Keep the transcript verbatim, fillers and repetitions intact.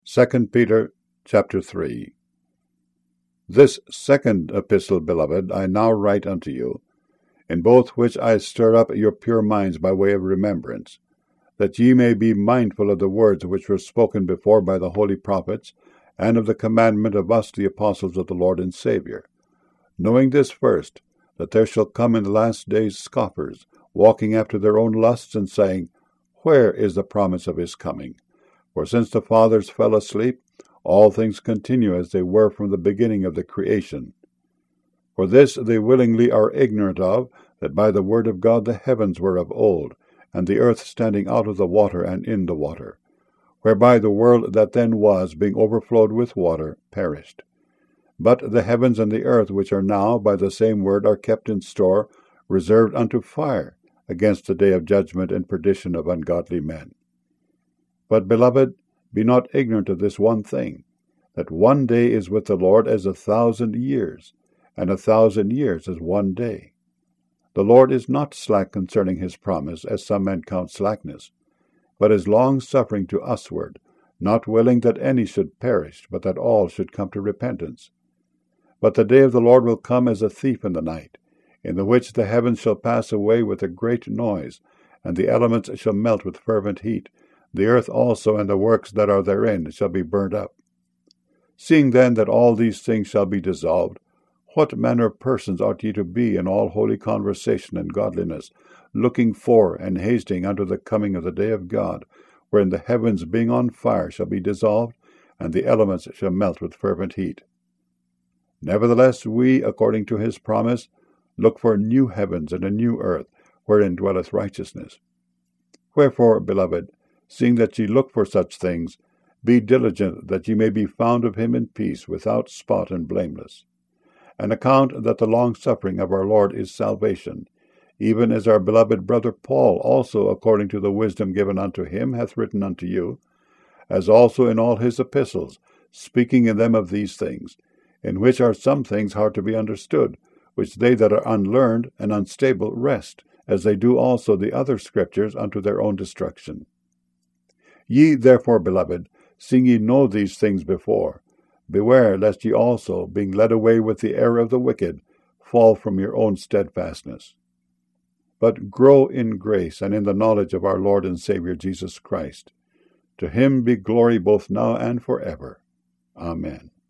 Second Peter chapter three. This second epistle, beloved, I now write unto you, in both which I stir up your pure minds by way of remembrance, that ye may be mindful of the words which were spoken before by the holy prophets, and of the commandment of us the apostles of the Lord and Saviour, knowing this first, that there shall come in the last days scoffers, walking after their own lusts, and saying, Where is the promise of his coming? For since the fathers fell asleep, all things continue as they were from the beginning of the creation. For this they willingly are ignorant of, that by the word of God the heavens were of old, and the earth standing out of the water and in the water, whereby the world that then was, being overflowed with water, perished. But the heavens and the earth, which are now by the same word, are kept in store, reserved unto fire, against the day of judgment and perdition of ungodly men. But, beloved, be not ignorant of this one thing, that one day is with the Lord as a thousand years, and a thousand years as one day. The Lord is not slack concerning his promise, as some men count slackness, but is long-suffering to usward, not willing that any should perish, but that all should come to repentance. But the day of the Lord will come as a thief in the night, in the which the heavens shall pass away with a great noise, and the elements shall melt with fervent heat, the earth also and the works that are therein shall be burnt up. Seeing then that all these things shall be dissolved, what manner of persons ought ye to be in all holy conversation and godliness, looking for and hasting unto the coming of the day of God, wherein the heavens being on fire shall be dissolved, and the elements shall melt with fervent heat? Nevertheless we, according to his promise, look for new heavens and a new earth, wherein dwelleth righteousness. Wherefore, beloved, seeing that ye look for such things, be diligent that ye may be found of him in peace, without spot and blameless. And account that the long-suffering of our Lord is salvation, even as our beloved brother Paul also, according to the wisdom given unto him, hath written unto you, as also in all his epistles, speaking in them of these things, in which are some things hard to be understood, which they that are unlearned and unstable wrest, as they do also the other scriptures unto their own destruction. Ye therefore, beloved, seeing ye know these things before, beware lest ye also, being led away with the error of the wicked, fall from your own steadfastness. But grow in grace and in the knowledge of our Lord and Saviour Jesus Christ. To him be glory both now and forever. Amen.